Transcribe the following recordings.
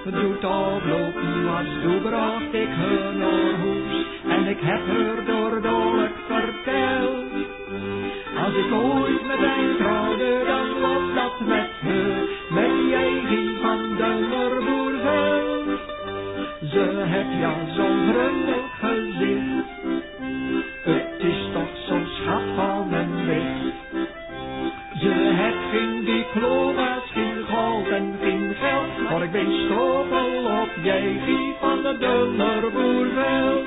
Doet aflopen was, toen bracht ik haar naar huis. En ik heb haar doordelijk verteld. Als ik ooit met een trouwde, dan was dat met haar. Met jij van Dunnerboerveld. Ze heeft ja zo'n vriendelijk gezicht. Het is toch zo'n schat van een wicht. Ze heeft geen diploma's, geen goud en geen geld. Maar ik ben stoppel op jij van de Dunnerboerveld.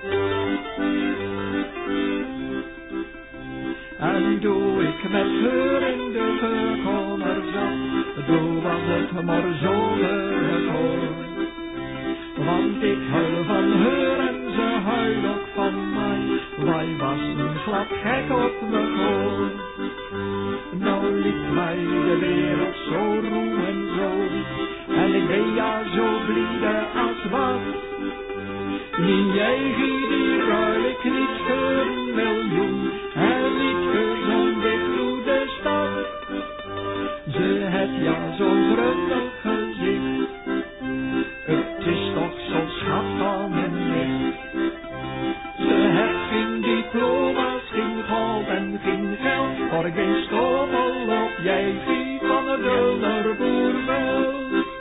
En toen ik met haar in de keukenkamer zat, toen was het maar zonder het hoor. Want ik huil van haar en ze huil ook van mij. Wij was glad gek op mekaar. Nou liet mij de wereld zo roem en zo. En ik ben ja zo blide als wat. Jij die ruil ik niet voor een miljoen. En niet voor zo'n witgoede stad. Ze heeft ja zo'n vriendelijk gezicht. Het is toch zo'n schat van een nicht. Ze heeft geen diploma's, geen goud en geen geld. Maar ik ben stoppel op jij van de Dunnerboerveld.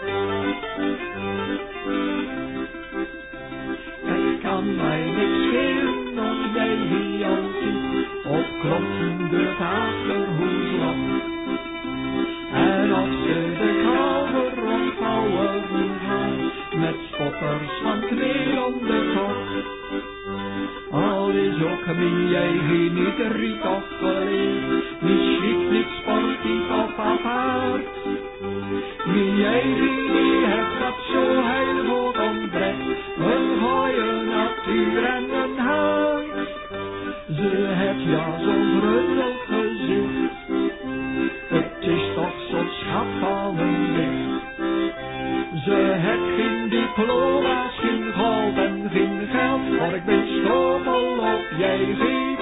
Het kan mij niks schelen als jij die al ziet. Opkloppen door het achterhoeslap. En als ze de kalver ontvouwen gaat. Met spotters van kneel om de kop. Al is ook mijn eigen niet riet of geleerd. Niet chic, niet sportief of apart. Mijn eigen die heeft dat zo heel goed ontbreekt. Een gooie natuur en een hart. Ze heeft ja zo'n vriendelijk gezicht. Het is toch zo'n schat van een wicht. Ze heeft geen diploma's, geen goud en geen geld. Maar ik ben stoppel op jij